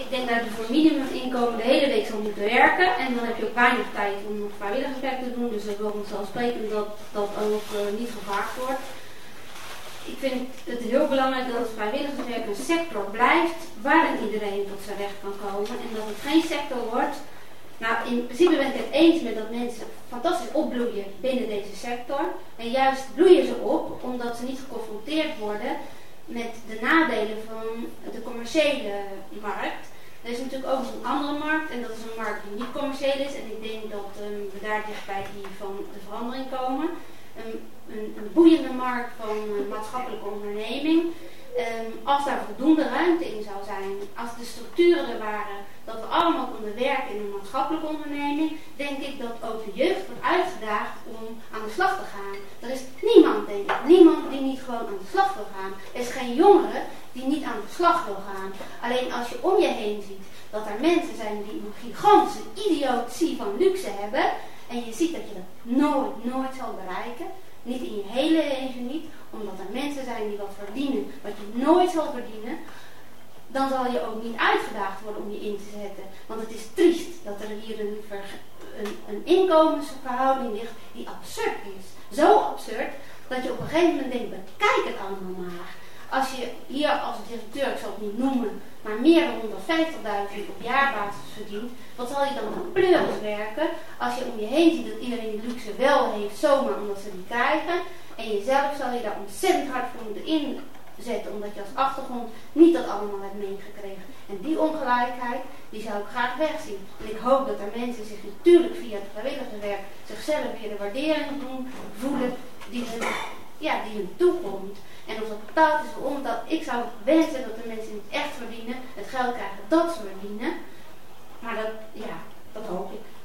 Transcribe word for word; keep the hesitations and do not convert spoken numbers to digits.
ik denk dat je voor minimuminkomen de hele week zal moeten werken. En dan heb je ook weinig tijd om nog vrijwilligerswerk te doen. Dus dat wil vanzelfsprekend dat dat ook uh, niet gevraagd wordt. Ik vind het heel belangrijk dat het vrijwilligerswerk een sector blijft waarin iedereen tot zijn recht kan komen. En dat het geen sector wordt. Nou, in principe ben ik het eens met dat mensen fantastisch opbloeien binnen deze sector. En juist bloeien ze op omdat ze niet geconfronteerd worden met de nadelen van de commerciële markt. Er is natuurlijk ook een andere markt en dat is een markt die niet commercieel is. En ik denk dat um, we daar dicht bij die van de verandering komen. Um, een, een boeiende markt van uh, maatschappelijke onderneming. Um, als daar voldoende ruimte in zou zijn, als de structuren er waren, dat we allemaal konden werken in een maatschappelijke onderneming, denk ik dat ook de jeugd wordt uitgedaagd om aan de slag te gaan. Er is niemand, denk ik, niemand die niet gewoon aan de slag wil gaan. Er is geen jongere die niet aan de slag wil gaan. Alleen als je om je heen ziet dat er mensen zijn die een gigantische idiotie van luxe hebben, en je ziet dat je dat nooit, nooit zal bereiken, niet in je hele leven niet, omdat er mensen zijn die wat verdienen wat je nooit zal verdienen, dan zal je ook niet uitgedaagd worden om je in te zetten. Want het is triest dat er hier een, een, een inkomensverhouding ligt die absurd is. Zo absurd dat je op een gegeven moment denkt, bekijk het allemaal maar. Als je hier als directeur, ik zal het niet noemen, maar meer dan honderdvijftigduizend op jaarbasis verdient, wat zal je dan aan pleuris werken als je om je heen ziet dat iedereen die luxe wel heeft, zomaar omdat ze die krijgen. En jezelf zal je daar ontzettend hard voor moeten inzetten, omdat je als achtergrond niet dat allemaal hebt meegekregen. En die ongelijkheid, die zou ik graag wegzien. En ik hoop dat er mensen zich natuurlijk via het vrijwilligerswerk zichzelf weer de waardering doen, voelen die hun, ja, die hun toekomt. En of dat betaald is omdat ik zou wensen dat de mensen het echt verdienen, het geld krijgen dat ze verdienen. Maar dat, ja, dat hoop ik.